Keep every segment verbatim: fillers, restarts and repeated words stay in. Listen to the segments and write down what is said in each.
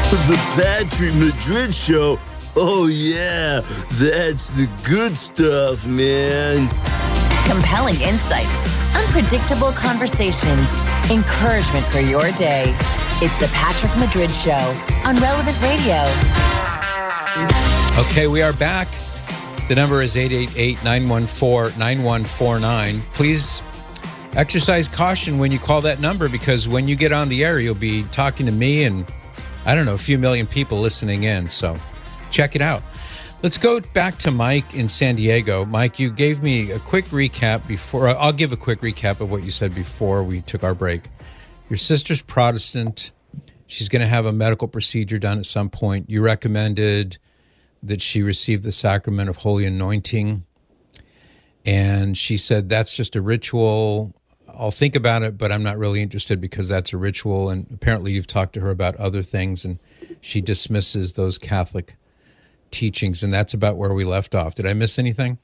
The Patrick Madrid Show. Oh, yeah, that's the good stuff, man. Compelling insights, unpredictable conversations, encouragement for your day. It's the Patrick Madrid Show on Relevant Radio. Okay, we are back. The number is eight eight eight, nine one four, nine one four nine. Please exercise caution when you call that number, because when you get on the air, you'll be talking to me and, I don't know, a few million people listening in. So check it out. Let's go back to Mike in San Diego. Mike, you gave me a quick recap before. I'll give a quick recap of what you said before we took our break. Your sister's Protestant. She's going to have a medical procedure done at some point. You recommended that she receive the sacrament of holy anointing. And she said, that's just a ritual. I'll think about it, but I'm not really interested because that's a ritual. And apparently you've talked to her about other things, and she dismisses those Catholic teachings. And that's about where we left off. Did I miss anything?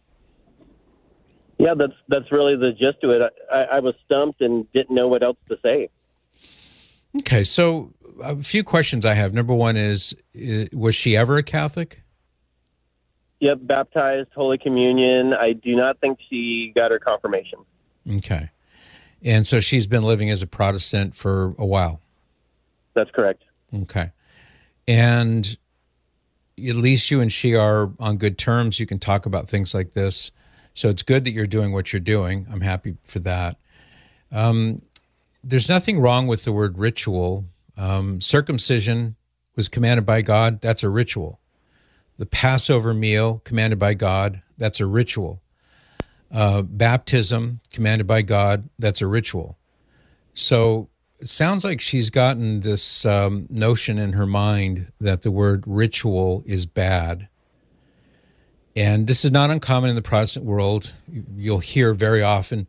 Yeah, that's that's really the gist of it. I, I was stumped and didn't know what else to say. Okay, so a few questions I have. Number one is, was she ever a Catholic? Yep, baptized, Holy Communion. I do not think she got her confirmation. Okay. And so she's been living as a Protestant for a while? That's correct. Okay. And at least you and she are on good terms. You can talk about things like this. So it's good that you're doing what you're doing. I'm happy for that. Um, there's nothing wrong with the word ritual. Um, circumcision was commanded by God. That's a ritual. The Passover meal, commanded by God, that's a ritual. Uh, baptism, commanded by God, that's a ritual. So it sounds like she's gotten this um, notion in her mind that the word ritual is bad. And this is not uncommon in the Protestant world. You'll hear very often,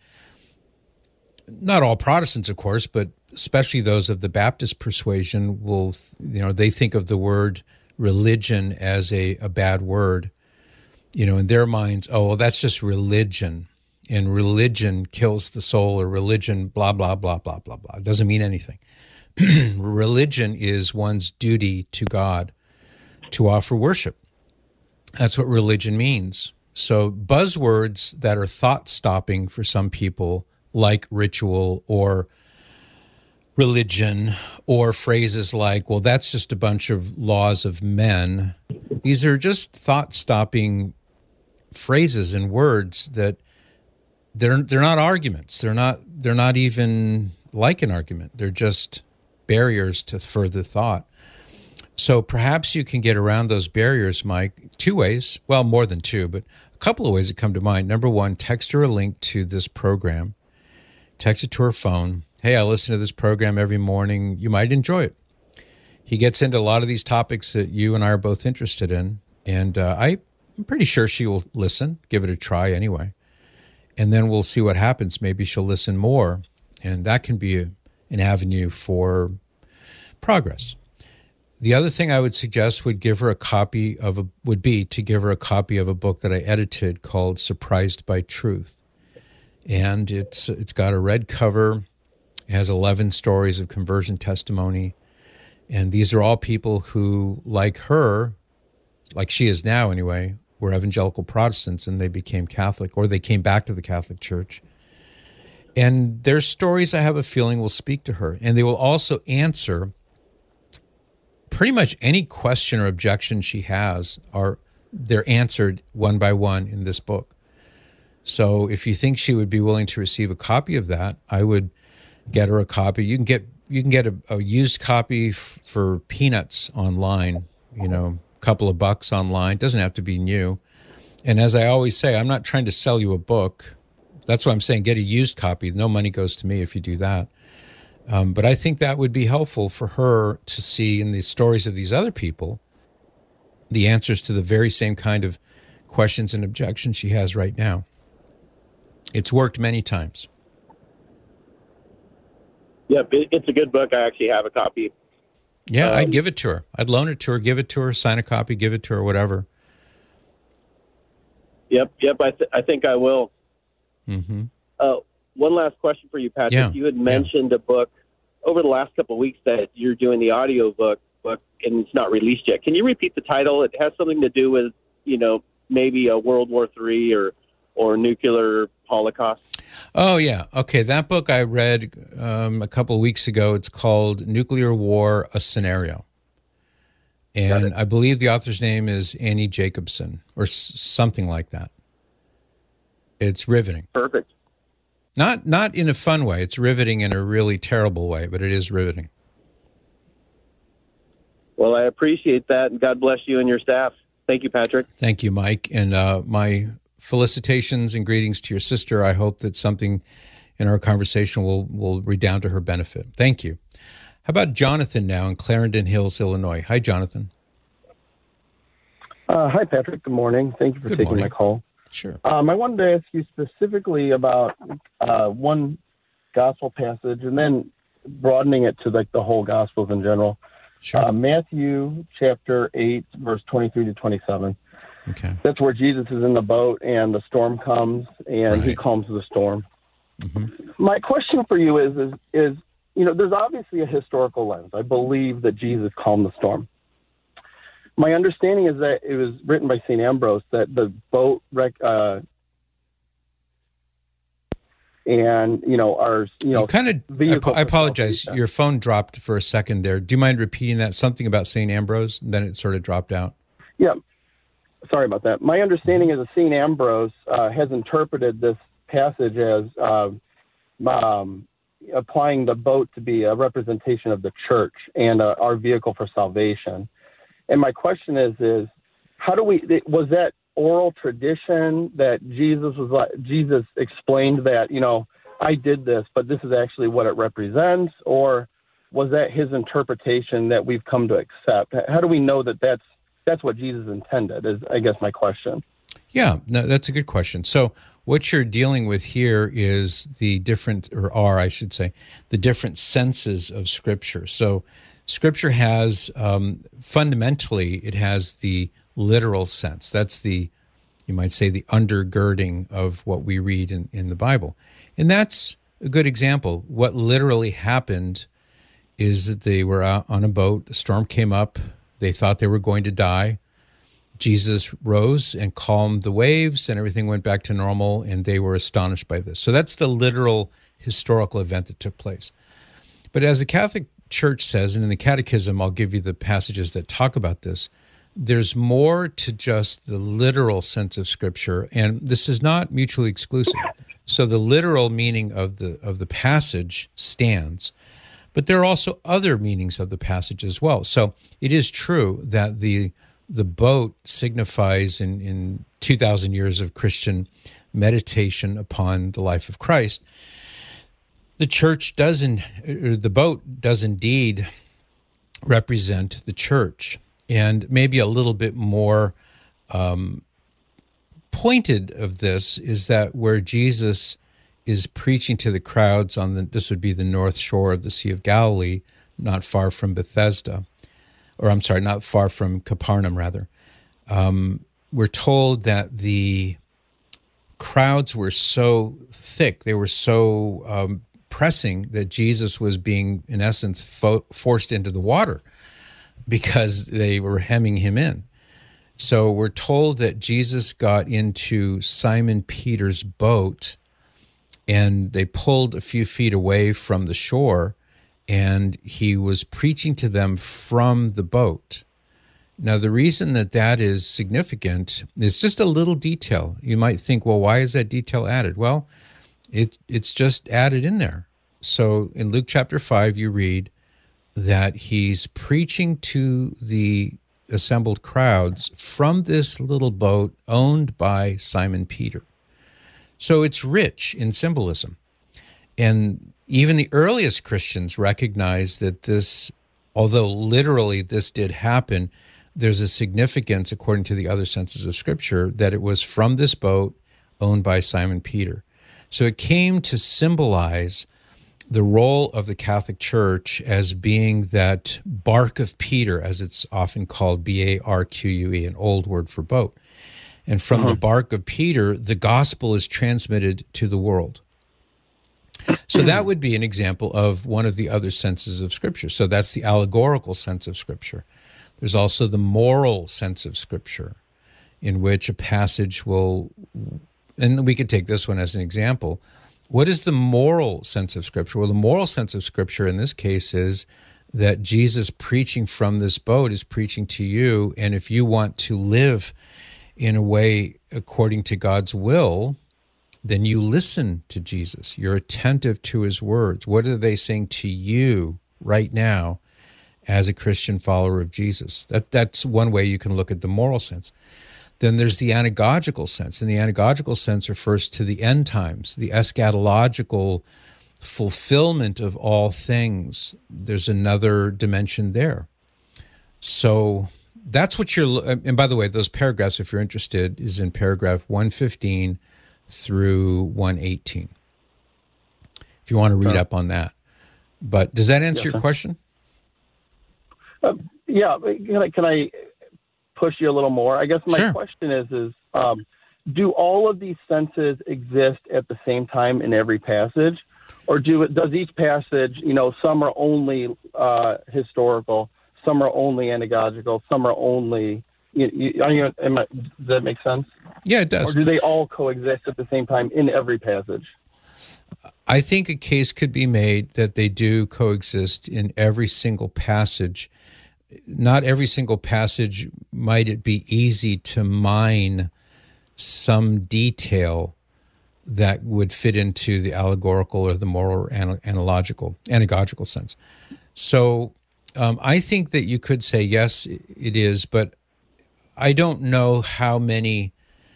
not all Protestants, of course, but especially those of the Baptist persuasion will, you know, they think of the word religion as a, a bad word. You know, in their minds, oh, well, that's just religion, and religion kills the soul, or religion, blah, blah, blah, blah, blah, blah. It doesn't mean anything. Religion is one's duty to God to offer worship. That's what religion means. So buzzwords that are thought-stopping for some people, like ritual or religion, or phrases like, well, that's just a bunch of laws of men. These are just thought-stopping phrases and words that they're they're not arguments. They're not they're not even like an argument. They're just barriers to further thought. So perhaps you can get around those barriers, Mike, two ways. Well, more than two, but a couple of ways that come to mind. Number one, text her a link to this program. Text it to her phone. Hey, I listen to this program every morning. You might enjoy it. He gets into a lot of these topics that you and I are both interested in, and uh, I'm pretty sure she will listen, give it a try anyway, and then we'll see what happens. Maybe she'll listen more, and that can be a, an avenue for progress. The other thing I would suggest would give her a copy of a, would be to give her a copy of a book that I edited called Surprised by Truth, and it's it's got a red cover. It has eleven stories of conversion testimony. And these are all people who, like her, like she is now anyway, were evangelical Protestants and they became Catholic, or they came back to the Catholic Church. And their stories, I have a feeling, will speak to her. And they will also answer pretty much any question or objection she has, are they're answered one by one in this book. So if you think she would be willing to receive a copy of that, I would get her a copy. You can get you can get a, a used copy f- for peanuts online, you know, a couple of bucks online. It doesn't have to be new. And as I always say, I'm not trying to sell you a book. That's why I'm saying get a used copy. No money goes to me if you do that. Um, but I think that would be helpful for her to see in the stories of these other people the answers to the very same kind of questions and objections she has right now. It's worked many times. Yep, it's a good book. I actually have a copy. Yeah, um, I'd give it to her. I'd loan it to her, give it to her, sign a copy, give it to her, whatever. Yep, yep, I, th- I think I will. Mm-hmm. Uh, one last question for you, Patrick. Yeah, you had mentioned yeah. a book over the last couple of weeks that you're doing the audio book. book, and it's not released yet. Can you repeat the title? It has something to do with, you know, maybe a World War Three or or nuclear holocaust. Oh, yeah. Okay, that book I read um, a couple of weeks ago. It's called Nuclear War, A Scenario. And I believe the author's name is Annie Jacobson or s- something like that. It's riveting. Perfect. Not not in a fun way. It's riveting in a really terrible way, but it is riveting. Well, I appreciate that, and God bless you and your staff. Thank you, Patrick. Thank you, Mike. And uh, my felicitations and greetings to your sister. I hope that something in our conversation will, will redound to her benefit. Thank you. How about Jonathan now in Clarendon Hills, Illinois? Hi, Jonathan. Uh, hi, Patrick. Good morning. Thank you for Good taking morning. my call. Sure. Um, I wanted to ask you specifically about uh, one gospel passage and then broadening it to like the whole gospels in general. Sure. Uh, Matthew chapter eight, verse twenty-three to twenty-seven. Okay. That's where Jesus is in the boat and the storm comes and Right. he calms the storm. Mm-hmm. My question for you is, is, is, you know, there's obviously a historical lens. I believe that Jesus calmed the storm. My understanding is that it was written by Saint Ambrose that the boat wreck, uh, and, you know, our, you know, You kind of, I, vehicle I apologize. for Your phone dropped for a second there. Do you mind repeating that? Something about Saint Ambrose, and then it sort of dropped out. Yeah. Sorry about that. My understanding is that Saint Ambrose uh, has interpreted this passage as uh, um, applying the boat to be a representation of the church and uh, our vehicle for salvation. And my question is, is how do we, was that oral tradition that Jesus was like, Jesus explained that, you know, I did this, but this is actually what it represents? Or was that his interpretation that we've come to accept? How do we know that that's, that's what Jesus intended is, I guess, my question. Yeah, no, that's a good question. So what you're dealing with here is the different, or are, I should say, the different senses of Scripture. So Scripture has, um, fundamentally, it has the literal sense. That's the, you might say, the undergirding of what we read in, in the Bible. And that's a good example. What literally happened is that they were out on a boat, the storm came up, they thought they were going to die. Jesus rose and calmed the waves, and everything went back to normal, and they were astonished by this. So that's the literal historical event that took place. But as the Catholic Church says, and in the Catechism, I'll give you the passages that talk about this, there's more to just the literal sense of Scripture, and this is not mutually exclusive. So the literal meaning of the of the passage stands, but there are also other meanings of the passage as well. So it is true that the the boat signifies in, in two thousand years of Christian meditation upon the life of Christ. The church doesn't, or the boat does indeed represent the church. And maybe a little bit more um, pointed of this is that where Jesus is preaching to the crowds on the, this would be the north shore of the Sea of Galilee, not far from Bethesda, or I'm sorry, not far from Capernaum, rather. Um, we're told that the crowds were so thick, they were so um, pressing that Jesus was being, in essence, fo- forced into the water because they were hemming him in. So we're told that Jesus got into Simon Peter's boat and they pulled a few feet away from the shore and he was preaching to them from the boat. Now, the reason that that is significant is just a little detail. You might think, well, why is that detail added? Well, it, it's just added in there. So in Luke chapter five, you read that he's preaching to the assembled crowds from this little boat owned by Simon Peter. So it's rich in symbolism. And even the earliest Christians recognized that this, although literally this did happen, there's a significance, according to the other senses of Scripture, that it was from this boat owned by Simon Peter. So it came to symbolize the role of the Catholic Church as being that bark of Peter, as it's often called, B A R Q U E, an old word for boat. And from uh-huh. the bark of Peter, the gospel is transmitted to the world. So that would be an example of one of the other senses of Scripture. So that's the allegorical sense of Scripture. There's also the moral sense of Scripture, in which a passage will, and we could take this one as an example. What is the moral sense of Scripture? Well, the moral sense of Scripture in this case is that Jesus preaching from this boat is preaching to you, and if you want to live in a way according to God's will, then you listen to Jesus. You're attentive to his words. What are they saying to you right now as a Christian follower of Jesus? That That's one way you can look at the moral sense. Then there's the anagogical sense, and the anagogical sense refers to the end times, the eschatological fulfillment of all things. There's another dimension there. So that's what you're, and by the way, those paragraphs, if you're interested, is in paragraph one fifteen through one eighteen, if you want to read sure. up on that. But does that answer yes, your question? Uh, yeah, can I, can I push you a little more? I guess my Sure. question is, is um, do all of these senses exist at the same time in every passage? Or do does each passage, you know, some are only uh, historical, some are only anagogical, some are only, you, you, are you, am I, does that make sense? Yeah, it does. Or do they all coexist at the same time in every passage? I think a case could be made that they do coexist in every single passage. Not every single passage might it be easy to mine some detail that would fit into the allegorical or the moral or ana- analogical, anagogical sense. So um, I think that you could say, yes, it is, but I don't know how many.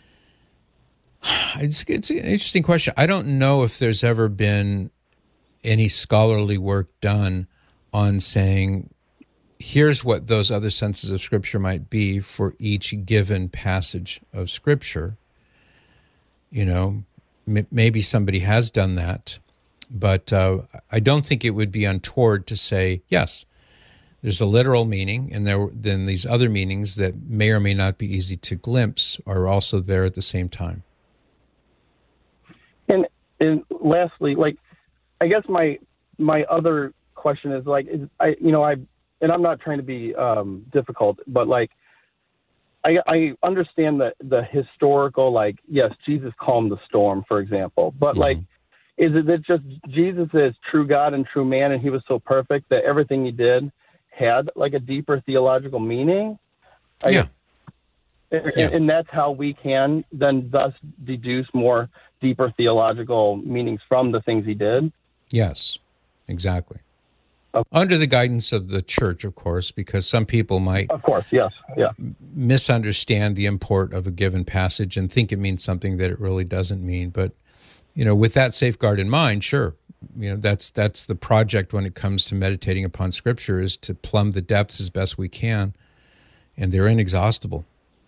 It's, it's an interesting question. I don't know if there's ever been any scholarly work done on saying, here's what those other senses of Scripture might be for each given passage of Scripture. You know, m- maybe somebody has done that, but uh, I don't think it would be untoward to say, yes, there's a literal meaning, and there then these other meanings that may or may not be easy to glimpse are also there at the same time. And and lastly, like, I guess my my other question is like, is, I you know I and I'm not trying to be um, difficult, but like, I I understand the the historical, like, yes, Jesus calmed the storm, for example, but mm-hmm. like, is it that just Jesus is true God and true man, and he was so perfect that everything he did had like a deeper theological meaning? I yeah. guess, and, yeah. and that's how we can then thus deduce more deeper theological meanings from the things he did? Yes, exactly. Okay. Under the guidance of the church, of course, because some people might of course, yes, yeah. misunderstand the import of a given passage and think it means something that it really doesn't mean. But, you know, with that safeguard in mind, sure, you know, that's that's the project when it comes to meditating upon Scripture, is to plumb the depths as best we can, and they're inexhaustible.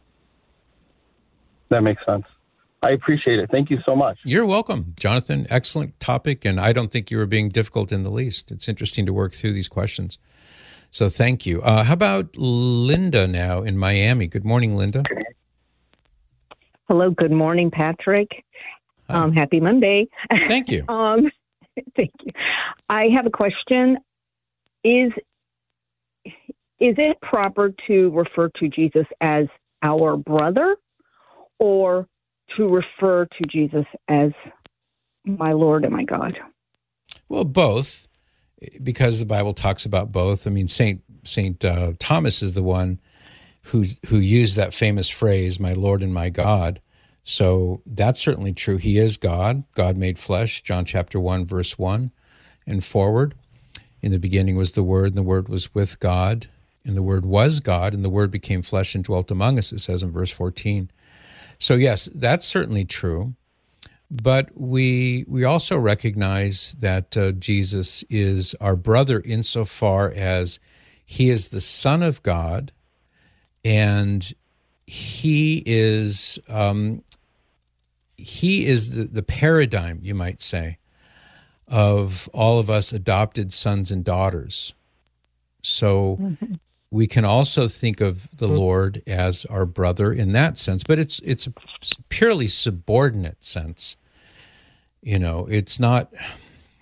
That makes sense. I appreciate it. Thank you so much. You're welcome, Jonathan. Excellent topic, and I don't think you were being difficult in the least. It's interesting to work through these questions. So thank you. Uh, how about Linda now in Miami? Good morning, Linda. Hello. Good morning, Patrick. Um, happy Monday. Thank you. um, thank you. I have a question. Is is it proper to refer to Jesus as our brother, or to refer to Jesus as my Lord and my God? Well, both, because the Bible talks about both. I mean, Saint Saint uh, Thomas is the one who who used that famous phrase, "My Lord and my God." So that's certainly true. He is God. God made flesh. John chapter one, verse one, and forward. In the beginning was the Word, and the Word was with God, and the Word was God, and the Word became flesh and dwelt among us. It says in verse fourteen. So yes, that's certainly true, but we we also recognize that uh, Jesus is our brother insofar as he is the Son of God, and he is um, he is the, the paradigm, you might say, of all of us adopted sons and daughters. So. Mm-hmm. We can also think of the Lord as our brother in that sense, but it's it's a purely subordinate sense. You know, it's not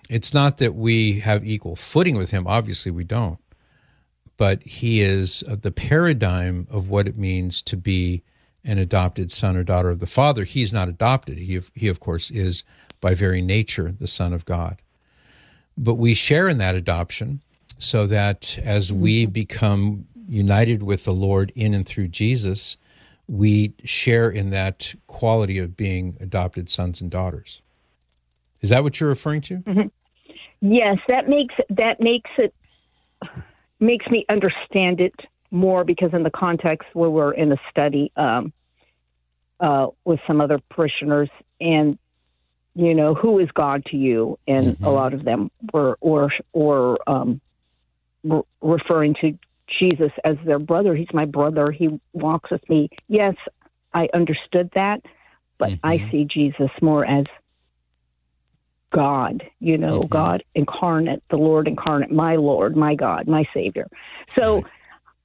It's not that we have equal footing with him. Obviously, we don't. But he is the paradigm of what it means to be an adopted son or daughter of the Father. He's not adopted. He, he of course, is by very nature the Son of God. But we share in that adoption so that as we become united with the Lord in and through Jesus, we share in that quality of being adopted sons and daughters. Is that what you're referring to? Mm-hmm. Yes, that makes that makes it makes me understand it more, because in the context where we're in a study um, uh, with some other parishioners, and you know, who is God to you, and mm-hmm. a lot of them were or or um, re- referring to Jesus as their brother. He's my brother. He walks with me. Yes, I understood that, but mm-hmm. I see Jesus more as God, you know, mm-hmm. God incarnate, the Lord incarnate, my Lord, my God, my Savior. So right.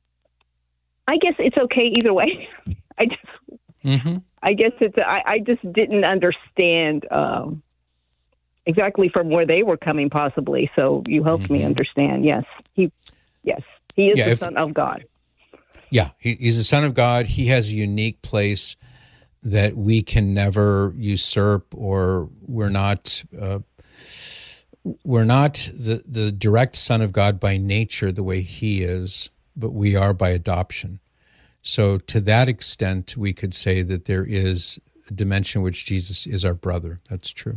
I guess it's okay either way. I just, mm-hmm. I guess it's, I, I just didn't understand um, exactly from where they were coming possibly. So you helped mm-hmm. me understand. Yes. He, yes, he is yeah, the if, Son of God. Yeah. He, he's the Son of God. He has a unique place that we can never usurp, or we're not uh, we're not the, the direct Son of God by nature the way he is, but we are by adoption. So to that extent, we could say that there is a dimension in which Jesus is our brother. That's true.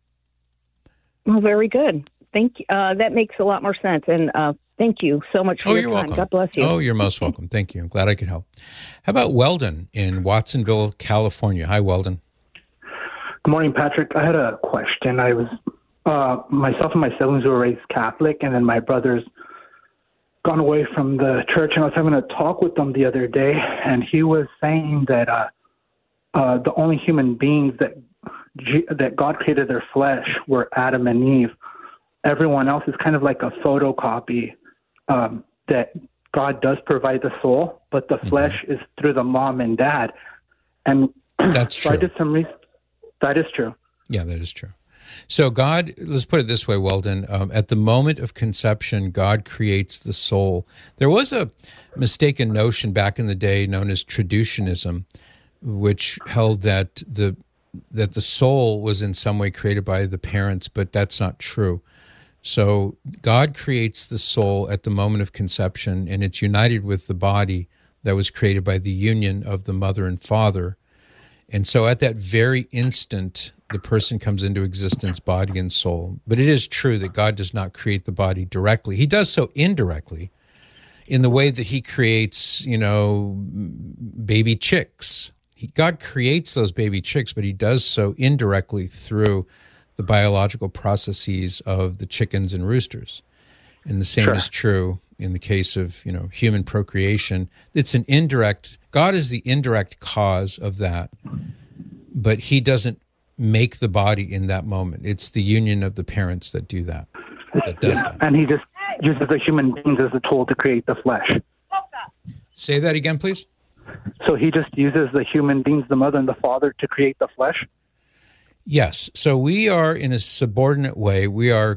Well, very good. Thank you. Uh, that makes a lot more sense. And uh, thank you so much for oh, your you're time. Welcome. God bless you. Oh, you're most welcome. Thank you. I'm glad I could help. How about Weldon in Watsonville, California? Hi, Weldon. Good morning, Patrick. I had a question. I was, uh, myself and my siblings were raised Catholic, and then my brother's gone away from the church, and I was having a talk with him the other day, and he was saying that uh, uh, the only human beings that G- that God created their flesh were Adam and Eve. Everyone else is kind of like a photocopy, um, that God does provide the soul, but the mm-hmm. flesh is through the mom and dad. And that's so true. I did some research. That is true. Yeah, that is true. So God, let's put it this way, Weldon, um, at the moment of conception, God creates the soul. There was a mistaken notion back in the day known as traducianism, which held that the that the soul was in some way created by the parents, but that's not true. So God creates the soul at the moment of conception, and it's united with the body that was created by the union of the mother and father. And so at that very instant, the person comes into existence, body and soul. But it is true that God does not create the body directly. He does so indirectly in the way that he creates, you know, baby chicks. He, God creates those baby chicks, but he does so indirectly through the biological processes of the chickens and roosters. And the same sure. is true in the case of, you know, human procreation. It's an indirect, God is the indirect cause of that, but he doesn't make the body in that moment. It's the union of the parents that do that, that does yeah, that. And he just uses the human beings as a tool to create the flesh. Say that again, please. So he just uses the human beings, the mother and the father, to create the flesh? Yes. So we are in a subordinate way. We are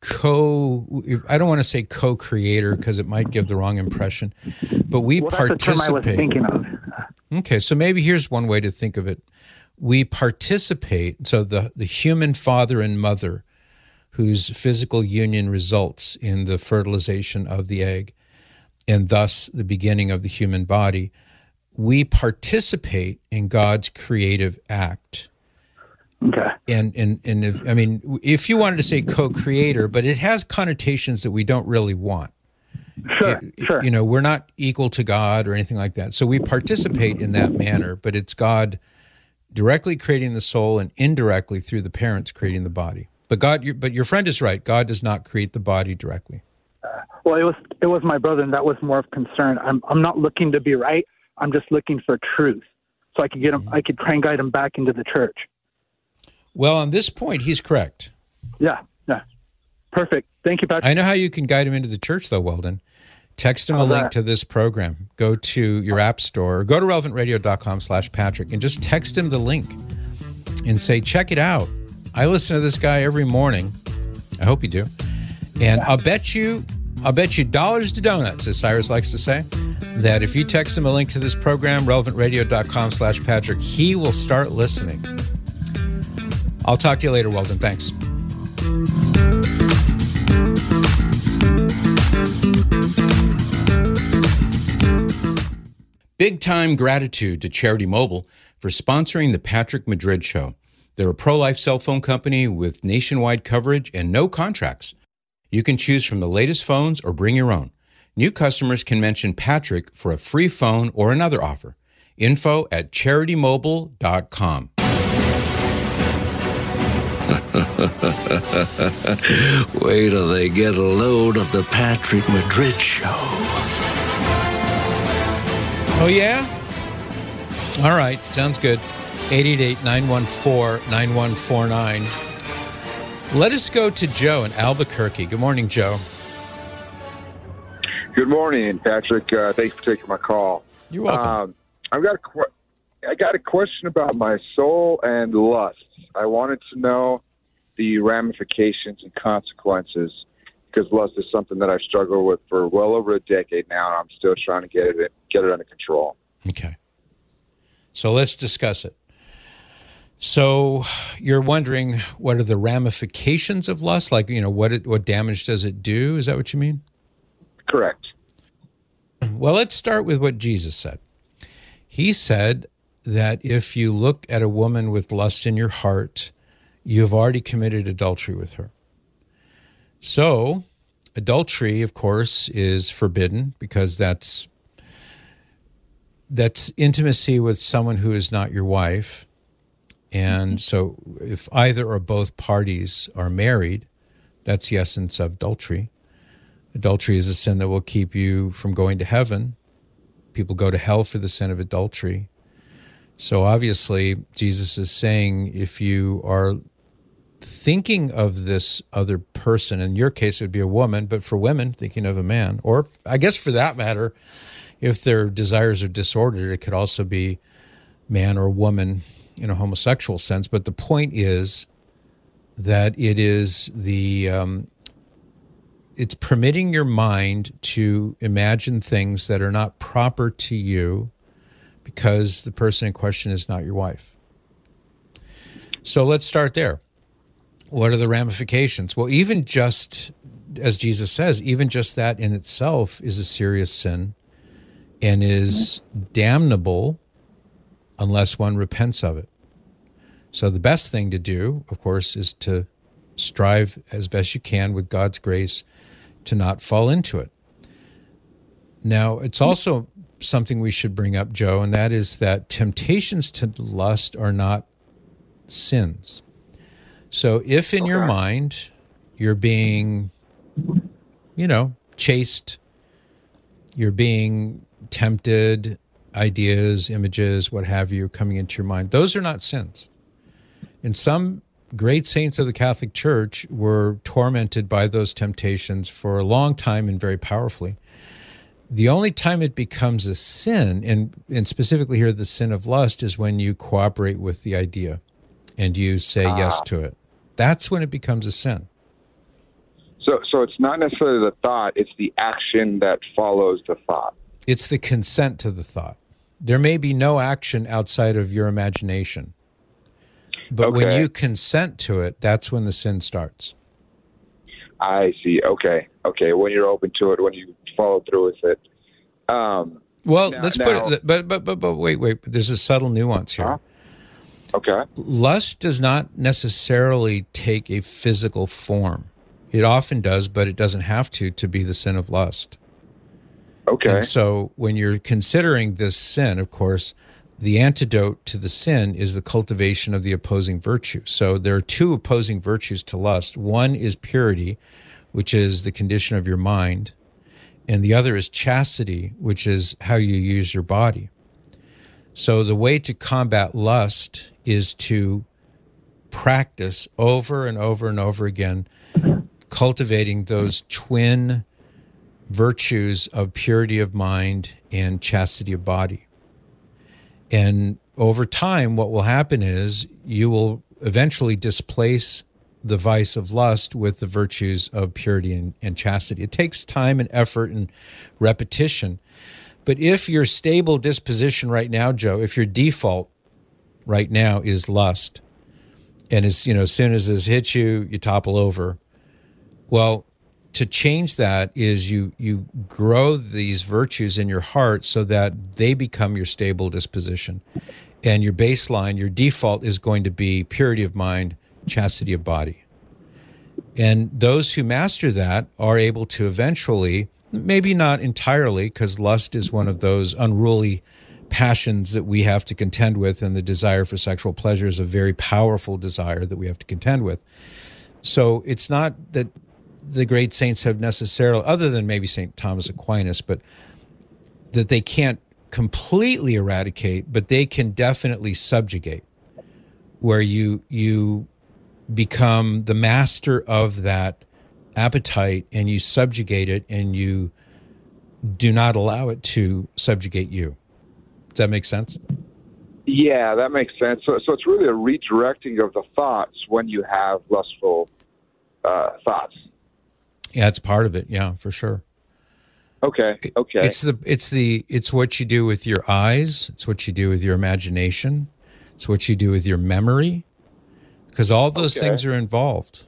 co, I don't want to say co-creator because it might give the wrong impression, but we well, participate. That's the term I was thinking of. Okay. So maybe here's one way to think of it. We participate. So the, the human father and mother whose physical union results in the fertilization of the egg and thus the beginning of the human body, we participate in God's creative act. Okay. And, and, and if, I mean, if you wanted to say co-creator, but it has connotations that we don't really want. Sure, it, sure. You know, we're not equal to God or anything like that. So we participate in that manner, but it's God directly creating the soul and indirectly through the parents creating the body. But God, but your friend is right. God does not create the body directly. Uh, well, it was it was my brother, and that was more of concern. I'm I'm not looking to be right. I'm just looking for truth, so I could get him. Mm-hmm. I could try and guide him back into the church. Well, on this point, he's correct. Yeah, yeah, perfect. Thank you, Patrick. I know how you can guide him into the church, though, Weldon. Text him a link to this program. Go to your app store, or go to relevant radio dot com slash Patrick, and just text him the link and say, check it out. I listen to this guy every morning, I hope you do. And I'll bet you, I'll bet you dollars to donuts, as Cyrus likes to say, that if you text him a link to this program, relevantradio.com slash Patrick, he will start listening. I'll talk to you later, Weldon. Thanks. Big time gratitude to Charity Mobile for sponsoring the Patrick Madrid Show. They're a pro-life cell phone company with nationwide coverage and no contracts. You can choose from the latest phones or bring your own. New customers can mention Patrick for a free phone or another offer. Info at charity mobile dot com. Wait till they get a load of the Patrick Madrid Show. Oh, yeah? All right. Sounds good. eight eight eight, nine one four, nine one four nine. Let us go to Joe in Albuquerque. Good morning, Joe. Good morning, Patrick. Uh, thanks for taking my call. You're welcome. Um, I've got a qu- I got a question about my soul and lust. I wanted to know the ramifications and consequences, because lust is something that I've struggled with for well over a decade now, and I'm still trying to get it get it under control. Okay. So let's discuss it. So you're wondering, what are the ramifications of lust? Like, you know, what it, what damage does it do? Is that what you mean? Correct. Well, let's start with what Jesus said. He said that if you look at a woman with lust in your heart, you've already committed adultery with her. So adultery, of course, is forbidden because that's that's intimacy with someone who is not your wife. And so if either or both parties are married, that's the essence of adultery. Adultery is a sin that will keep you from going to heaven. People go to hell for the sin of adultery. So obviously, Jesus is saying if you are thinking of this other person, in your case it would be a woman, but for women, thinking of a man, or I guess for that matter, if their desires are disordered, it could also be man or woman in a homosexual sense. But the point is that it is the um, it's permitting your mind to imagine things that are not proper to you because the person in question is not your wife. So let's start there. What are the ramifications? Well, even just, as Jesus says, even just that in itself is a serious sin and is damnable unless one repents of it. So the best thing to do, of course, is to strive as best you can with God's grace to not fall into it. Now, it's also something we should bring up, Joe, and that is that temptations to lust are not sins. So if in okay. your mind you're being, you know, chased, you're being tempted, ideas, images, what have you, coming into your mind, those are not sins. And some great saints of the Catholic Church were tormented by those temptations for a long time and very powerfully. The only time it becomes a sin, and, and specifically here the sin of lust, is when you cooperate with the idea and you say uh, yes to it. That's when it becomes a sin. So, so it's not necessarily the thought, it's the action that follows the thought. It's the consent to the thought. There may be no action outside of your imagination. But okay. when you consent to it, that's when the sin starts. I see. Okay. Okay. When you're open to it, when you follow through with it. Um, well, now, let's now, put it, but, but, but, but wait, wait. There's a subtle nuance here. Huh? Okay. Lust does not necessarily take a physical form. It often does, but it doesn't have to, to be the sin of lust. Okay. And so when you're considering this sin, of course, the antidote to the sin is the cultivation of the opposing virtue. So there are two opposing virtues to lust. One is purity, which is the condition of your mind, and the other is chastity, which is how you use your body. So the way to combat lust is to practice over and over and over again, cultivating those twin virtues of purity of mind and chastity of body. And over time, what will happen is you will eventually displace the vice of lust with the virtues of purity and, and chastity. It takes time and effort and repetition. But if your stable disposition right now, Joe, if your default right now is lust, and as you know, as soon as this hits you, you topple over. Well, to change that is you you grow these virtues in your heart so that they become your stable disposition. And your baseline, your default is going to be purity of mind, chastity of body. And those who master that are able to eventually, maybe not entirely, because lust is one of those unruly passions that we have to contend with, and the desire for sexual pleasure is a very powerful desire that we have to contend with. So it's not that the great saints have necessarily, other than maybe Saint Thomas Aquinas, but that they can't completely eradicate, but they can definitely subjugate, where you you become the master of that appetite and you subjugate it and you do not allow it to subjugate you. Does that make sense? Yeah, that makes sense. So, so it's really a redirecting of the thoughts when you have lustful uh, thoughts. Yeah, it's part of it. Yeah, for sure. Okay. Okay. It's the it's the it's what you do with your eyes. It's what you do with your imagination. It's what you do with your memory, because all those Okay. things are involved.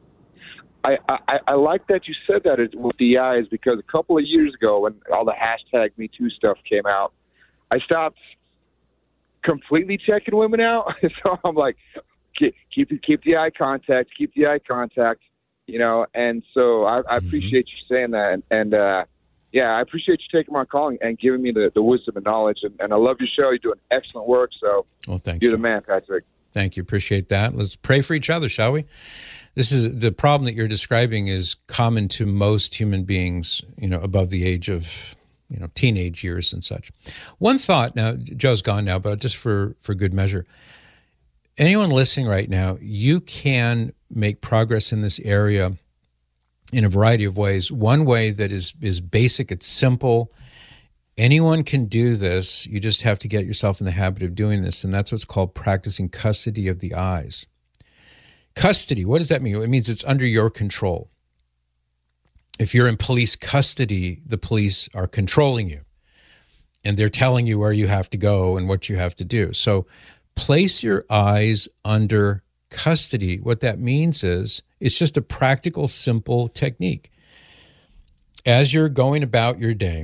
I, I, I like that you said that it- with the eyes, because a couple of years ago when all the hashtag Me Too stuff came out, I stopped completely checking women out. So I'm like, keep keep, keep the eye contact, keep the eye contact, you know. And so I, I appreciate you saying that. And, and uh, yeah, I appreciate you taking my call and giving me the, the wisdom and knowledge. And, and I love your show. You're doing excellent work. So Well, thanks. you're the man, Patrick. Thank you. Appreciate that. Let's pray for each other, shall we? This is the problem that you're describing is common to most human beings, you know, above the age of, you know, teenage years and such. One thought now, Joe's gone now, but just for, for good measure. Anyone listening right now, you can make progress in this area in a variety of ways. One way that is, is basic, it's simple. Anyone can do this. You just have to get yourself in the habit of doing this, and that's what's called practicing custody of the eyes. Custody, what does that mean? It means it's under your control. If you're in police custody, the police are controlling you, and they're telling you where you have to go and what you have to do. So place your eyes under custody. What that means is it's just a practical, simple technique. As you're going about your day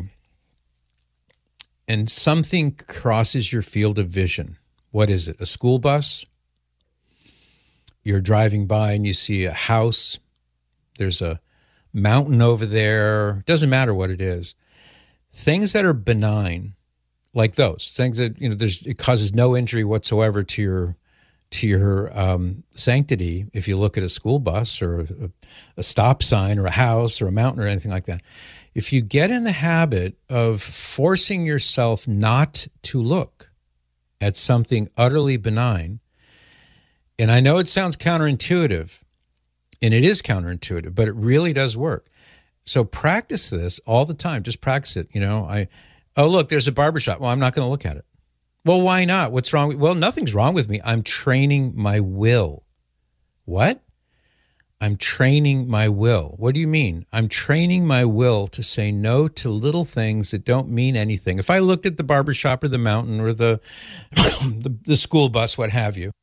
and something crosses your field of vision, what is it? A school bus? You're driving by and you see a house. There's a mountain over there. Doesn't matter what it is. Things that are benign, like those things that, you know, there's, it causes no injury whatsoever to your to your um, sanctity. If you look at a school bus or a, a stop sign or a house or a mountain or anything like that, if you get in the habit of forcing yourself not to look at something utterly benign, and I know it sounds counterintuitive, and it is counterintuitive, but it really does work. So practice this all the time. Just practice it. You know, I, oh, look, there's a barbershop. Well, I'm not going to look at it. Well, why not? What's wrong? Well, nothing's wrong with me. I'm training my will. What? I'm training my will. What do you mean? I'm training my will to say no to little things that don't mean anything. If I looked at the barbershop or the mountain or the, the, the school bus, what have you,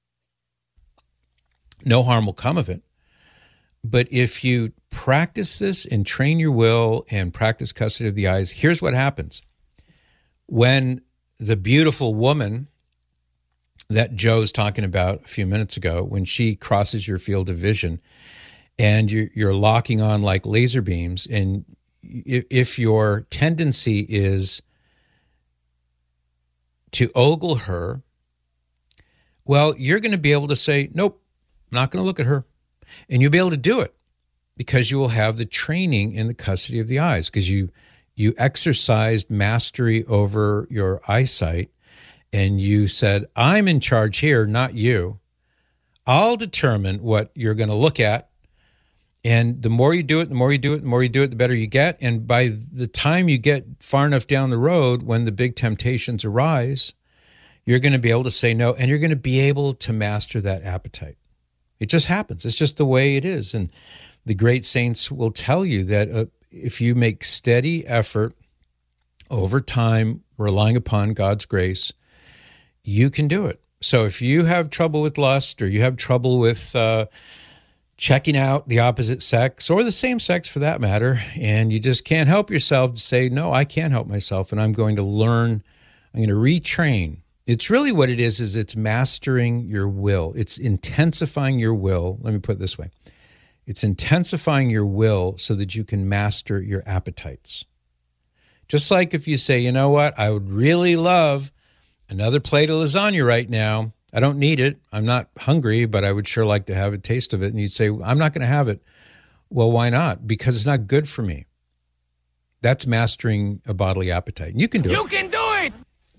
no harm will come of it. But if you practice this and train your will and practice custody of the eyes, here's what happens. When the beautiful woman that Joe's talking about a few minutes ago, when she crosses your field of vision and you're, you're locking on like laser beams, and if, if your tendency is to ogle her, well, you're going to be able to say, nope, I'm not going to look at her. And you'll be able to do it because you will have the training in the custody of the eyes, because you you exercised mastery over your eyesight and you said, I'm in charge here, not you. I'll determine what you're going to look at. And the more you do it, the more you do it, the more you do it, the better you get. And by the time you get far enough down the road, when the big temptations arise, you're going to be able to say no, and you're going to be able to master that appetite. It just happens. It's just the way it is. And the great saints will tell you that uh, if you make steady effort over time, relying upon God's grace, you can do it. So if you have trouble with lust, or you have trouble with uh, checking out the opposite sex, or the same sex for that matter, and you just can't help yourself to say, no, I can't help myself, and I'm going to learn, I'm going to retrain. It's really what it is, is it's mastering your will. It's intensifying your will. Let me put it this way. It's intensifying your will so that you can master your appetites. Just like if you say, you know what, I would really love another plate of lasagna right now. I don't need it. I'm not hungry, but I would sure like to have a taste of it. And you'd say, I'm not going to have it. Well, why not? Because it's not good for me. That's mastering a bodily appetite. And you can do it. You can do it!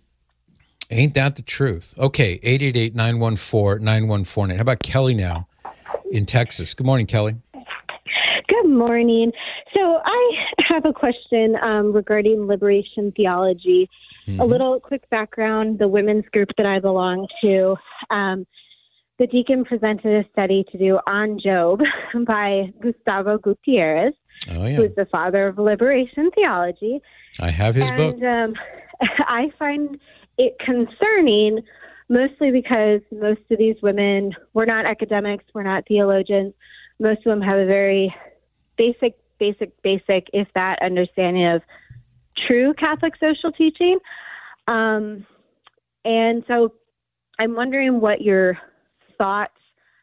Ain't that the truth? Okay, eight eight eight, nine one four, nine one four nine. How about Kelly now in Texas? Good morning, Kelly. Good morning. So I have a question um, regarding liberation theology. Mm-hmm. A little quick background, the women's group that I belong to, um, the deacon presented a study to do on Job by Gustavo Gutierrez, oh, yeah. who's the father of liberation theology. I have his and, book. Um, I find it concerning, mostly because most of these women, we're not academics, we're not theologians. Most of them have a very basic, basic, basic, if that, understanding of true Catholic social teaching. Um, and so I'm wondering what your thoughts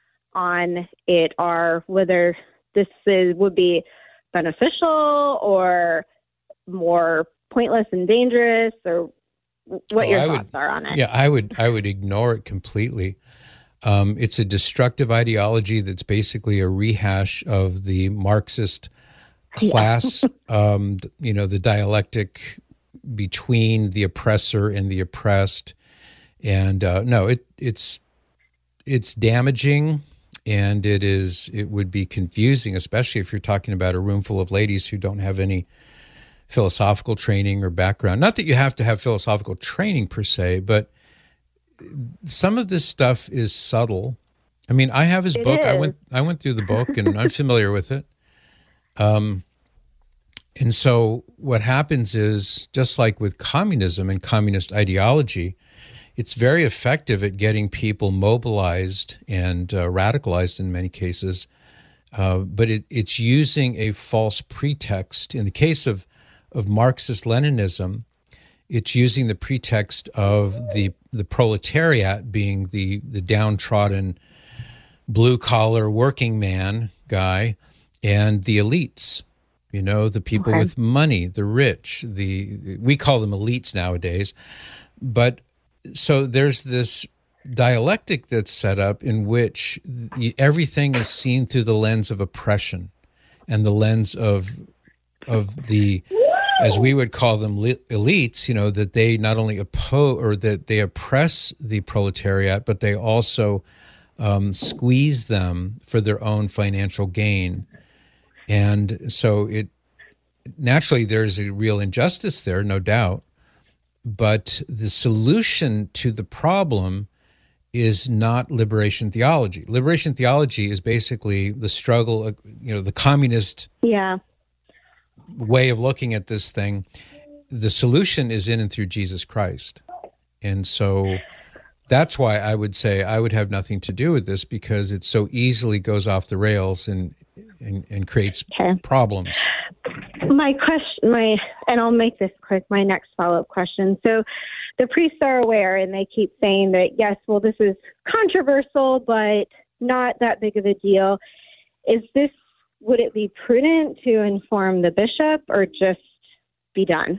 on it are, whether this is, would be beneficial or more pointless and dangerous, or what oh, your I thoughts would, are on it. Yeah, I would I would ignore it completely. Um, it's a destructive ideology that's basically a rehash of the Marxist class, yeah. um, you know, the dialectic between the oppressor and the oppressed. And uh, no, it it's it's damaging, and it is it would be confusing, especially if you're talking about a room full of ladies who don't have any philosophical training or background. Not that you have to have philosophical training per se, but some of this stuff is subtle. I mean, I have his it book. Is. I went I went through the book, and I'm familiar with it. Um, and so what happens is, just like with communism and communist ideology, it's very effective at getting people mobilized and uh, radicalized in many cases. Uh, but it, it's using a false pretext. In the case of of Marxist-Leninism, it's using the pretext of the the proletariat being the the downtrodden blue-collar working man guy, and the elites, you know, the people okay. with money, the rich, the we call them elites nowadays. But so there's this dialectic that's set up in which everything is seen through the lens of oppression and the lens of of the, as we would call them, elites, you know, that they not only oppose or that they oppress the proletariat, but they also um, squeeze them for their own financial gain. And so it naturally there's a real injustice there, no doubt. But the solution to the problem is not liberation theology. Liberation theology is basically the struggle, you know, the communist yeah. way of looking at this thing. The solution is in and through Jesus Christ. And so that's why I would say I would have nothing to do with this, because it so easily goes off the rails and and, and creates okay. problems. My question, my, and I'll make this quick, my next follow-up question. So the priests are aware, and they keep saying that, yes, well, this is controversial, but not that big of a deal. Is this, would it be prudent to inform the bishop, or just be done?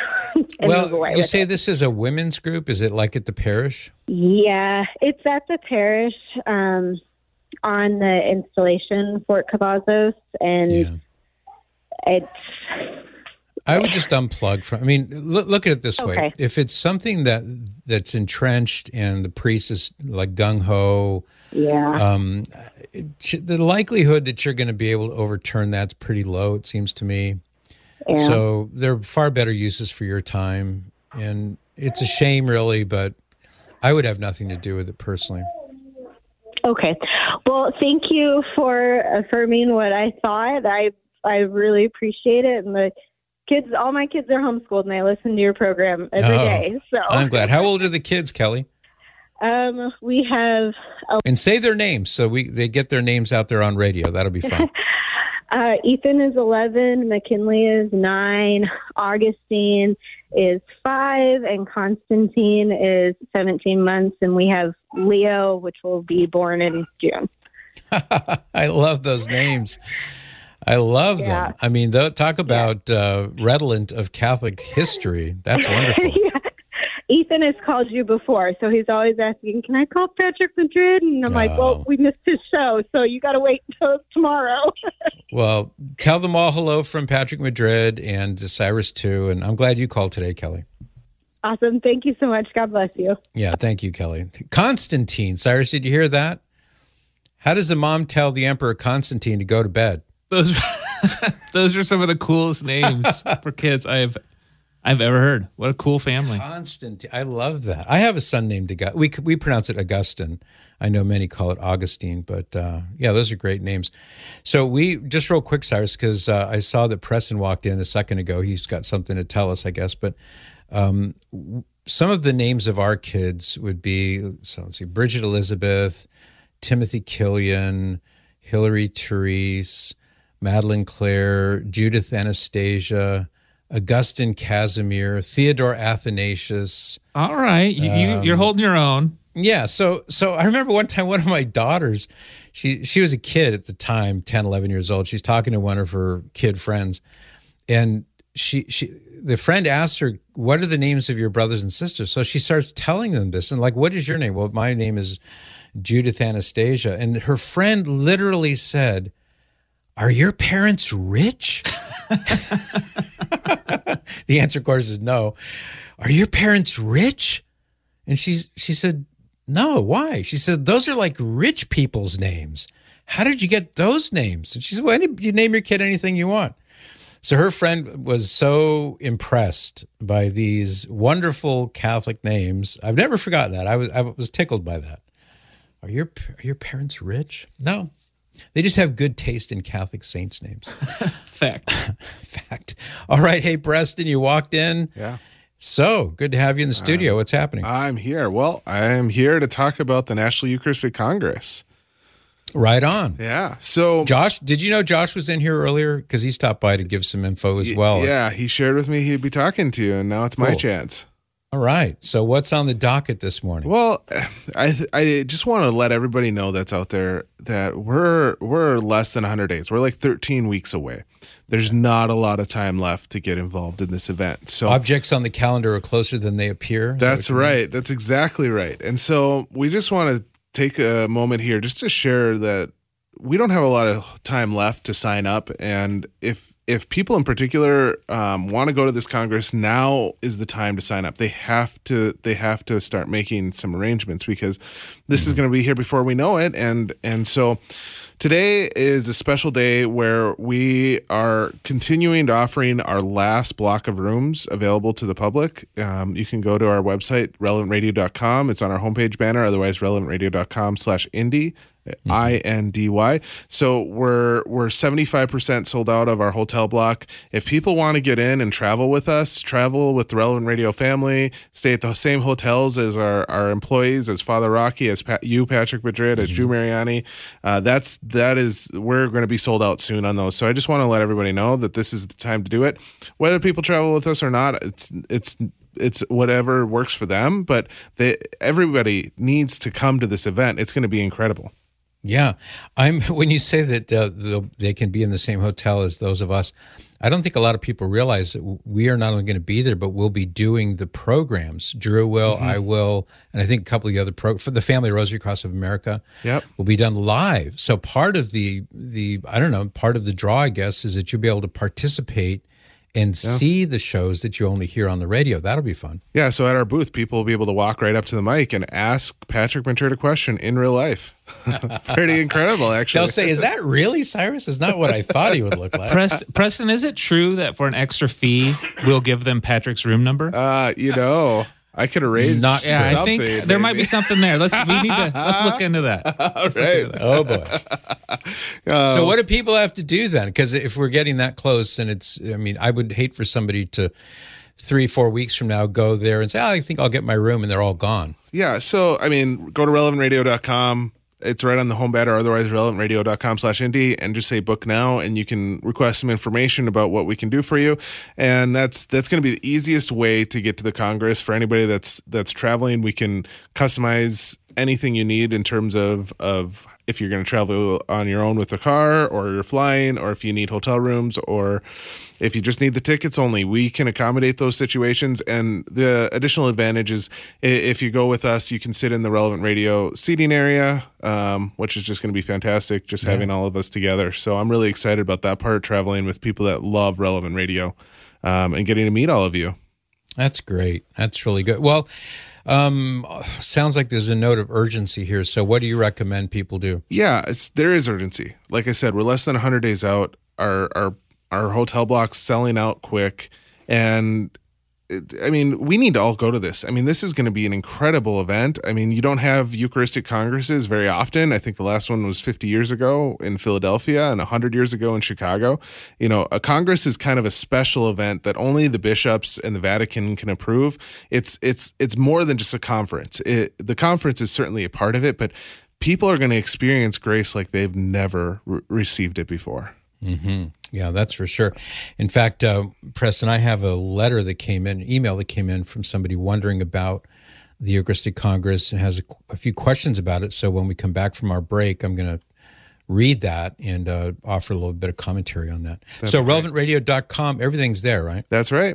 Well, you say it? This is a women's group. Is it like at the parish? Yeah, it's at the parish um, on the installation, Fort Cavazos, and yeah. it's... I would just unplug from. I mean, look, look at it this okay. way: if it's something that that's entrenched and the priest is like gung ho, yeah, um, it, the likelihood that you're going to be able to overturn that's pretty low. It seems to me. Yeah. So there are far better uses for your time, and it's a shame, really, but I would have nothing to do with it personally. Okay. Well, thank you for affirming what I thought. I I really appreciate it. And the kids, all my kids are homeschooled, and they listen to your program every Oh, day. So I'm glad. How old are the kids, Kelly? Um, we have. A, and say their names so we they get their names out there on radio. That'll be fun. uh, Ethan is eleven, McKinley is nine, Augustine is five, and Constantine is seventeen months, and we have Leo, which will be born in June. I love those names. I love Yeah. them. I mean, though, talk about uh, redolent of Catholic history. That's wonderful. Yeah. Ethan has called you before, so he's always asking, can I call Patrick Madrid? And I'm like, Oh. well, we missed his show, so you got to wait until tomorrow. Well, tell them all hello from Patrick Madrid and Cyrus too. And I'm glad you called today, Kelly. Awesome. Thank you so much. God bless you. Yeah, thank you, Kelly. Constantine. Cyrus, did you hear that? How does a mom tell the Emperor Constantine to go to bed? Those those are some of the coolest names for kids I've I've ever heard. What a cool family. Constantine. I love that. I have a son named Augustine. We we pronounce it Augustine. I know many call it Augustine, but uh, yeah, those are great names. So we just real quick, Cyrus, because uh, I saw that Preston walked in a second ago. He's got something to tell us, I guess. But um, some of the names of our kids would be, so let's see, Bridget Elizabeth, Timothy Killian, Hillary Therese, Madeline Claire, Judith Anastasia, Augustine Casimir, Theodore Athanasius. All right. You, you, Um, you're holding your own. Yeah. So so I remember one time one of my daughters, she she was a kid at the time, ten, eleven years old. She's talking to one of her kid friends. And she she the friend asked her, what are the names of your brothers and sisters? So she starts telling them this. And like, what is your name? Well, my name is Judith Anastasia. And her friend literally said, are your parents rich? The answer, of course, is no. Are your parents rich? And she's, she said, no, why? She said, those are like rich people's names. How did you get those names? And she said, well, you name your kid anything you want. So her friend was so impressed by these wonderful Catholic names. I've never forgotten that. I was, I was tickled by that. Are your, are your parents rich? No. They just have good taste in Catholic saints' names. Fact. Fact. All right. Hey, Preston, you walked in. Yeah. So good to have you in the studio. Uh, What's happening? I'm here. Well, I'm here to talk about the National Eucharistic Congress. Right on. Yeah. So, Josh, did you know Josh was in here earlier? Because he stopped by to give some info as well. Yeah, he shared with me he'd be talking to you, and now it's my Cool. chance. All right. So what's on the docket this morning? Well, I I just want to let everybody know that's out there that we're we're less than one hundred days. We're like thirteen weeks away. There's not a lot of time left to get involved in this event. So Objects on the calendar are closer than they appear. Is that that's what you mean? right. That's exactly right. And so we just want to take a moment here just to share that we don't have a lot of time left to sign up. And if if people in particular um, want to go to this Congress, now is the time to sign up. They have to they have to start making some arrangements because this mm-hmm. is going to be here before we know it. And and so today is a special day where we are continuing to offering our last block of rooms available to the public. Um, you can go to our website, relevant radio dot com. It's on our homepage banner, otherwise relevant radio dot com slash Indy. Mm-hmm. I N D Y. So we're we're seventy-five percent sold out of our hotel block. If people want to get in and travel with us, travel with the Relevant Radio family, stay at the same hotels as our, our employees, as Father Rocky, as Pat, you, Patrick Madrid, mm-hmm. as Drew Mariani, uh, that's that is we're going to be sold out soon on those. So I just want to let everybody know that this is the time to do it. Whether people travel with us or not, it's it's it's whatever works for them. But they, everybody needs to come to this event. It's going to be incredible. Yeah, I'm. When you say that uh, the, they can be in the same hotel as those of us, I don't think a lot of people realize that we are not only going to be there, but we'll be doing the programs. Drew will, mm-hmm. I will, and I think a couple of the other pro for the Family Rosary Cross of America. Yep, will be done live. So part of the the I don't know part of the draw, I guess, is that you'll be able to participate and yeah. see the shows that you only hear on the radio. That'll be fun. Yeah, so at our booth, people will be able to walk right up to the mic and ask Patrick Madrid a question in real life. Pretty incredible, actually. They'll say, is that really Cyrus? Is not what I thought he would look like. Preston, Preston, is it true that for an extra fee, we'll give them Patrick's room number? Uh, you know... I could arrange. Not Yeah, I something, think there might be maybe. something there. Let's we need to let's look into that. All Let's look right. into that. Oh boy. Uh, So what do people have to do then? Because if we're getting that close, and it's, I mean, I would hate for somebody to three, four weeks from now go there and say, oh, I think I'll get my room, and they're all gone. Yeah. So, I mean, go to relevant radio dot com. It's right on the home banner, otherwise relevant radio dot com slash indie, and just say book now, and you can request some information about what we can do for you. And that's that's going to be the easiest way to get to the Congress for anybody that's that's traveling. We can customize anything you need in terms of of if you're going to travel on your own with a car, or you're flying, or if you need hotel rooms, or if you just need the tickets only, we can accommodate those situations. And the additional advantage is i- if you go with us, you can sit in the Relevant Radio seating area, um, which is just going to be fantastic, just having all of us together. So I'm really excited about that part, traveling with people that love Relevant Radio, um, and getting to meet all of you. That's great. That's really good. Well, um, sounds like there's a note of urgency here. So what do you recommend people do? Yeah, it's, there is urgency. Like I said, we're less than one hundred days out. Our our our hotel block's selling out quick, and it, I mean, we need to all go to this. I mean, this is going to be an incredible event. I mean, you don't have Eucharistic congresses very often. I think the last one was fifty years ago in Philadelphia and one hundred years ago in Chicago. You know, a congress is kind of a special event that only the bishops and the Vatican can approve. It's it's it's more than just a conference. It, the conference is certainly a part of it, but people are going to experience grace like they've never re- received it before. Mm-hmm. Yeah, that's for sure. In fact, uh, Preston, I have a letter that came in, an email that came in from somebody wondering about the Eucharistic Congress and has a, a few questions about it. So when we come back from our break, I'm going to read that and uh, offer a little bit of commentary on that. That'd so be great. relevant radio dot com, everything's there, right? That's right.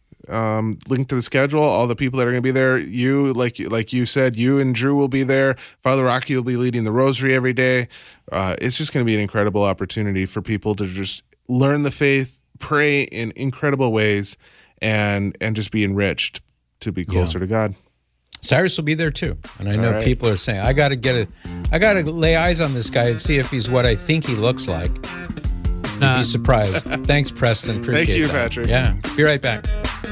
Um, link to the schedule, all the people that are going to be there. You, like like you said, you and Drew will be there. Father Rocky will be leading the rosary every day. Uh, it's just going to be an incredible opportunity for people to just learn the faith, pray in incredible ways, and and just be enriched to be closer Yeah. to God. Cyrus will be there too. And I know All right. people are saying, I got to get a, I got to lay eyes on this guy and see if he's what I think he looks like. It's You'd not. be surprised. Thanks, Preston. Appreciate Thank you, that. Patrick. Yeah. Be right back.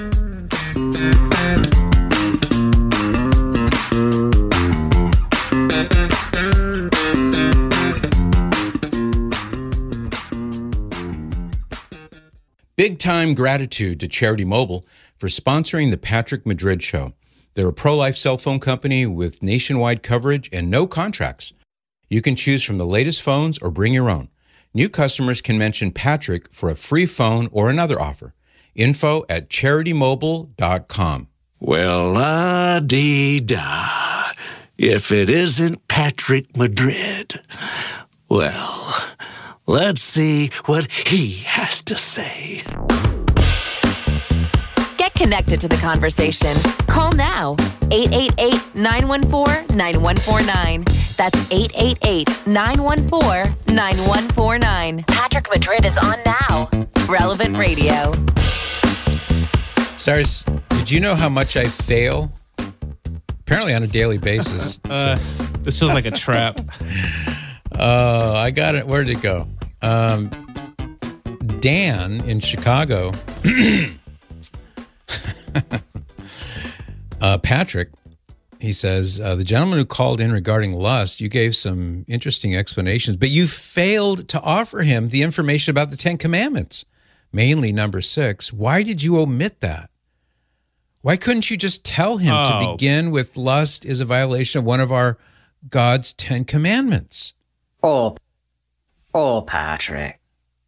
Big time gratitude to Charity Mobile for sponsoring the Patrick Madrid Show. They're a pro-life cell phone company with nationwide coverage and no contracts. You can choose from the latest phones or bring your own. New customers can mention Patrick for a free phone or another offer. Info at charity mobile dot com. Well, la-dee-da. If it isn't Patrick Madrid. Well, let's see what he has to say. Get connected to the conversation. Call now. eight eight eight, nine one four, nine one four nine. That's eight eight eight, nine one four, nine one four nine. Patrick Madrid is on now. Relevant Radio. Cyrus, did you know how much I fail? Apparently on a daily basis. Uh, this feels like a trap. Oh, I got it. Where did it go? Um, Dan in Chicago, uh, Patrick, he says, uh, the gentleman who called in regarding lust, you gave some interesting explanations, but you failed to offer him the information about the Ten Commandments, mainly number six. Why did you omit that? Why couldn't you just tell him Oh. to begin with lust is a violation of one of our God's Ten Commandments? Oh, oh, Patrick.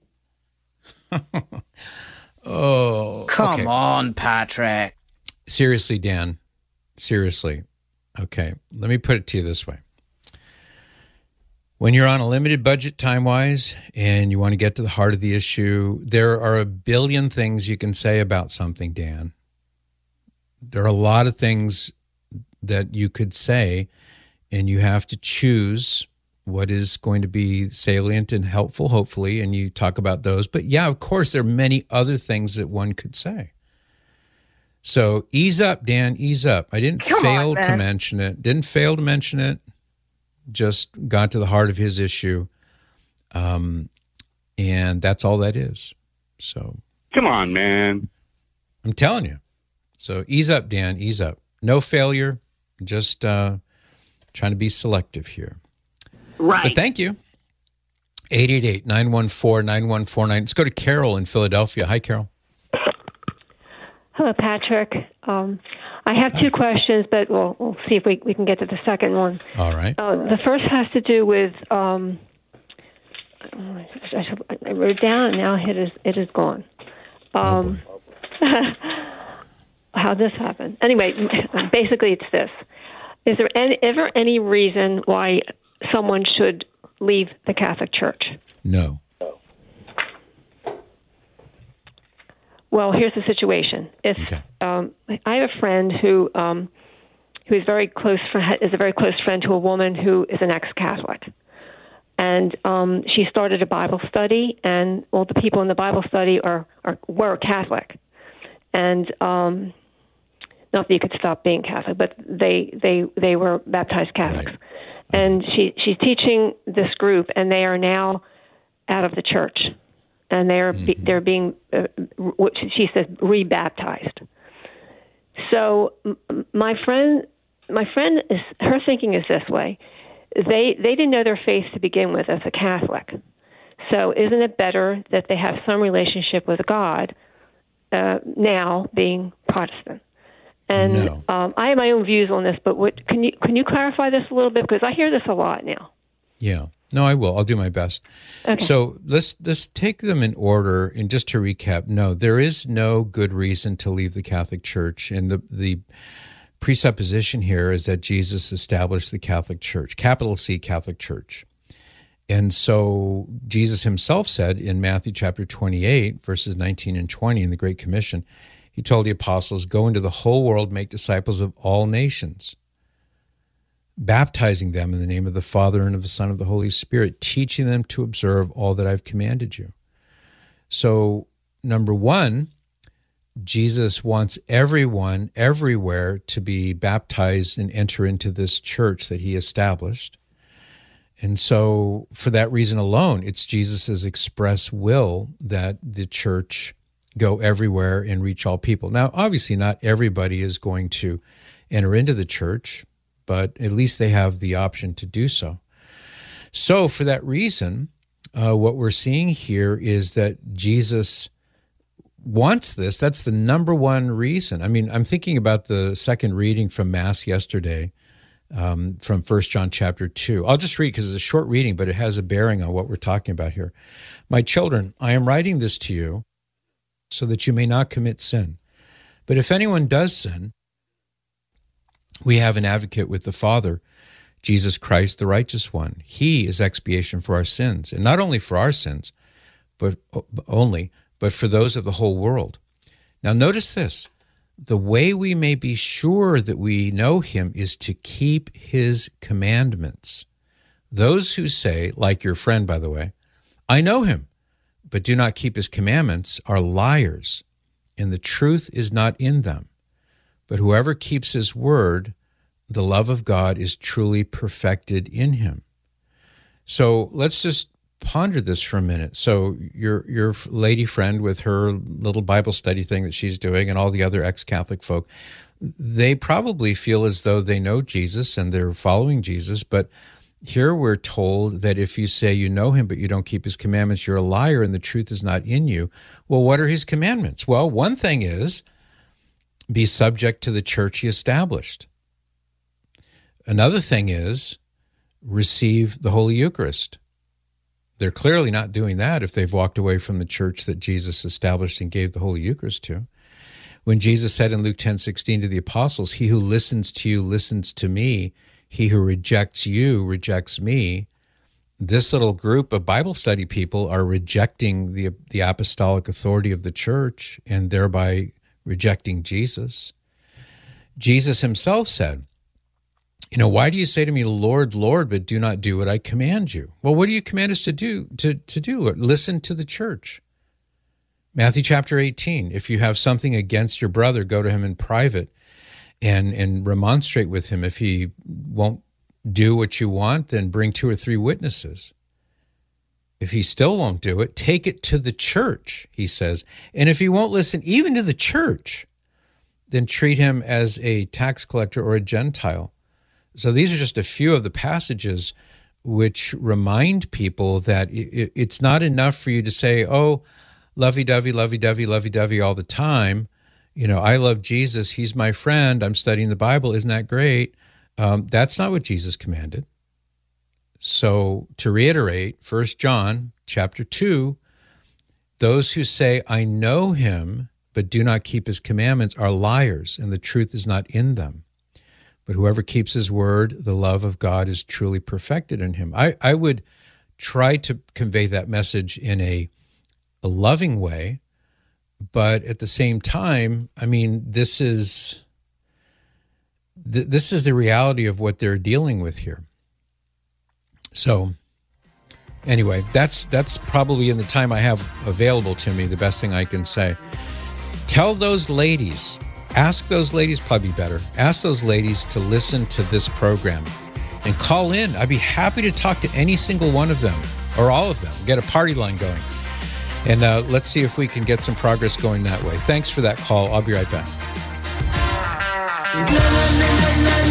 Oh, Come okay. on, Patrick. Seriously, Dan. Seriously. Okay, let me put it to you this way. When you're on a limited budget time-wise and you want to get to the heart of the issue, there are a billion things you can say about something, Dan. There are a lot of things that you could say, and you have to choose what is going to be salient and helpful, hopefully, and you talk about those. But yeah, of course, there are many other things that one could say. So ease up, Dan, ease up. I didn't Come fail on, to man. mention it. Didn't fail to mention it. Just got to the heart of his issue. Um, and that's all that is. So Come on, man. I'm telling you. So ease up, Dan, ease up. No failure, just uh, trying to be selective here. Right. But thank you. eight eight eight, nine one four, nine one four nine. Let's go to Carol in Philadelphia. Hi, Carol. Hello, Patrick. Um, I have two questions, but we'll, we'll see if we, we can get to the second one. All right. Uh, the first has to do with, um, I, I wrote it down and now it is, it is gone. Um, oh how this happened? Anyway, basically it's this. Is there any, ever any reason why someone should leave the Catholic Church? No. Well, here's the situation. If okay. um, I have a friend who um, who is very close friend, is a very close friend to a woman who is an ex-Catholic, and um, she started a Bible study, and all the people in the Bible study are, are were Catholic, and um, not that you could stop being Catholic, but they they they were baptized Catholics, right. And she she's teaching this group, and they are now out of the church. And they're mm-hmm. be, they're being, uh, what she says, rebaptized. So m- my friend, my friend is her thinking is this way: they they didn't know their faith to begin with as a Catholic. So isn't it better that they have some relationship with God uh, now, being Protestant? And no. um, I have my own views on this, but what, can you can you clarify this a little bit, because I hear this a lot now. Yeah. No, I will. I'll do my best. Okay. So let's let's take them in order. And just to recap, no, there is no good reason to leave the Catholic Church. And the, the presupposition here is that Jesus established the Catholic Church, capital C Catholic Church. And so Jesus himself said in Matthew chapter twenty-eight, verses nineteen and twenty in the Great Commission, he told the apostles, go into the whole world, make disciples of all nations, baptizing them in the name of the Father and of the Son and of the Holy Spirit, teaching them to observe all that I've commanded you. So, number one, Jesus wants everyone, everywhere, to be baptized and enter into this church that he established. And so, for that reason alone, it's Jesus' express will that the church go everywhere and reach all people. Now, obviously, not everybody is going to enter into the church, but at least they have the option to do so. So for that reason, uh, what we're seeing here is that Jesus wants this. That's the number one reason. I mean, I'm thinking about the second reading from Mass yesterday um, from First John chapter two. I'll just read because it's a short reading, but it has a bearing on what we're talking about here. My children, I am writing this to you so that you may not commit sin. But if anyone does sin, we have an advocate with the Father, Jesus Christ, the righteous one. He is expiation for our sins, and not only for our sins, but only, but for those of the whole world. Now notice this, the way we may be sure that we know him is to keep his commandments. Those who say, like your friend, by the way, I know him, but do not keep his commandments are liars, and the truth is not in them. But whoever keeps his word, the love of God is truly perfected in him. So let's just ponder this for a minute. So your your lady friend with her little Bible study thing that she's doing and all the other ex-Catholic folk, they probably feel as though they know Jesus and they're following Jesus, but here we're told that if you say you know him but you don't keep his commandments, you're a liar and the truth is not in you. Well, what are his commandments? Well, one thing is, be subject to the church he established. Another thing is receive the Holy Eucharist. They're clearly not doing that if they've walked away from the church that Jesus established and gave the Holy Eucharist to. When Jesus said in Luke ten sixteen to the apostles, he who listens to you listens to me, he who rejects you rejects me, this little group of Bible study people are rejecting the, the apostolic authority of the church and thereby rejecting Jesus. Jesus himself said, you know, why do you say to me, Lord, Lord, but do not do what I command you? Well, what do you command us to do, to, to do, Lord? Listen to the church. Matthew chapter eighteen, if you have something against your brother, go to him in private and, and remonstrate with him. If he won't do what you want, then bring two or three witnesses. If he still won't do it, take it to the church, he says. And if he won't listen even to the church, then treat him as a tax collector or a Gentile. So these are just a few of the passages which remind people that it's not enough for you to say, oh, lovey-dovey, lovey-dovey, lovey-dovey all the time. You know, I love Jesus. He's my friend. I'm studying the Bible. Isn't that great? Um, that's not what Jesus commanded. So to reiterate, First John chapter two, those who say, I know him, but do not keep his commandments are liars, and the truth is not in them. But whoever keeps his word, the love of God is truly perfected in him. I, I would try to convey that message in a, a loving way, but at the same time, I mean, this is th- this is the reality of what they're dealing with here. So anyway, that's that's probably in the time I have available to me, the best thing I can say. Tell those ladies, ask those ladies, probably better, ask those ladies to listen to this program and call in. I'd be happy to talk to any single one of them or all of them, get a party line going. And uh, let's see if we can get some progress going that way. Thanks for that call. I'll be right back.